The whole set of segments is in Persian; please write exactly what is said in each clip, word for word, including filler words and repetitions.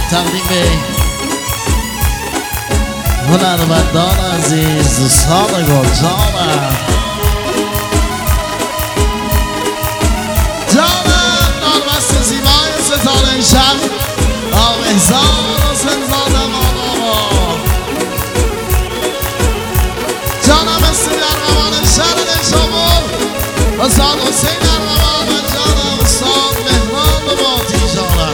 تقدیم به هنرمندان عزیز دوستان گلجانم جانم نارمست زیبای ستاره شب آوهزار و سنزادم آنها جانم اسم ارغوان شهر شما استاد حسین ارغوان جانم استاد مهران باتی جانم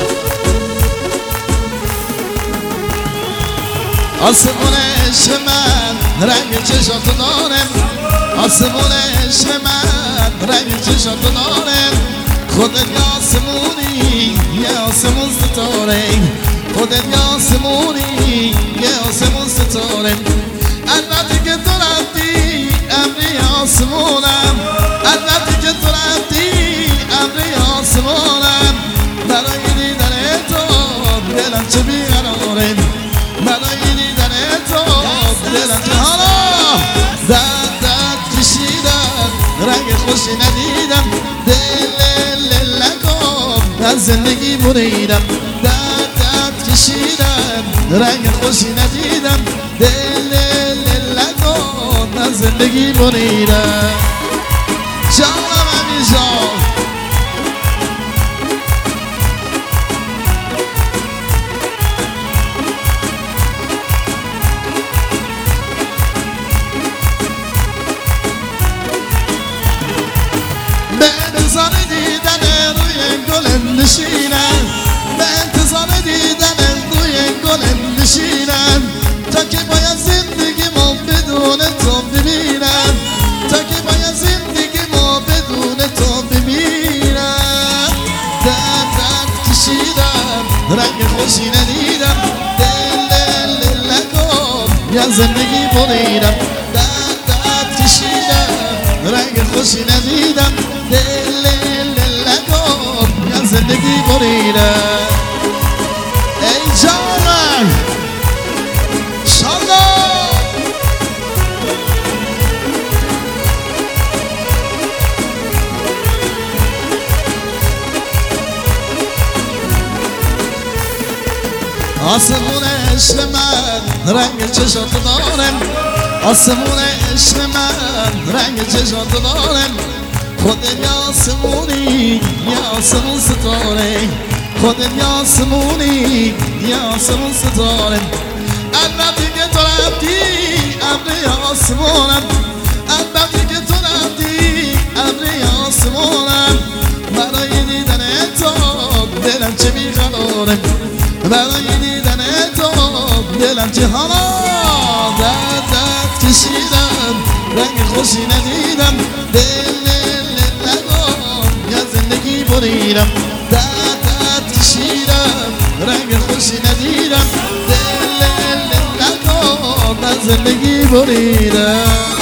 آسمون عشق من رنگ چشاتو دارم آسمون عشق من رنگ چشاتو دارم خودت یه آسمونی یه آسمون ستاره خودت یه آسمونی یه آسمون ستاره البته که تو رفتی امری آسمونم البته که تو رفتی امری آسمونم برای دیدن تو دلم چه بیقراره برای دیدن تو دلم چه حالا درد درد کشیدم رنگ خوشی ندیدم دل لکم از زندگی بریدم درد درد کشیدم رنگ خوشی ندیدم دل لکم از زندگی بریدم جانم همی جان به انتظار دیدن روی گل نشینم به انتظار دیدن روی گل نشینم تا که باید زندگی ما بدون تو ببینم تا که باید زندگی ما بدون تو ببینم درد درد کشیدم رنگ خوشی ندیدم دل لکم یا زندگی بریدم درد درد کشیدم رنگ خوشی ندیدم دل لکم یا زندگی بریدم ای جانم شالا آسمون عشق من رنگ چشاتو دارم آسمون عشق من رنگ چشاتو دارم خودت یه آسمونی یه آسمون ستاره خودت یه آسمونی یه آسمون ستاره البته که تو رفتی امری آسمونم البته که تو رفتی امری آسمونم برای دیدن تو دلم چه بیقراره برای دیدن تو دلم چه حالا درد درد کشیدم رنگ خوشی ندیدم دل لکم یا زندگی بریدم درد درد کشیدم رنگ خوشی ندیدم دل لکم یا زندگی بریدم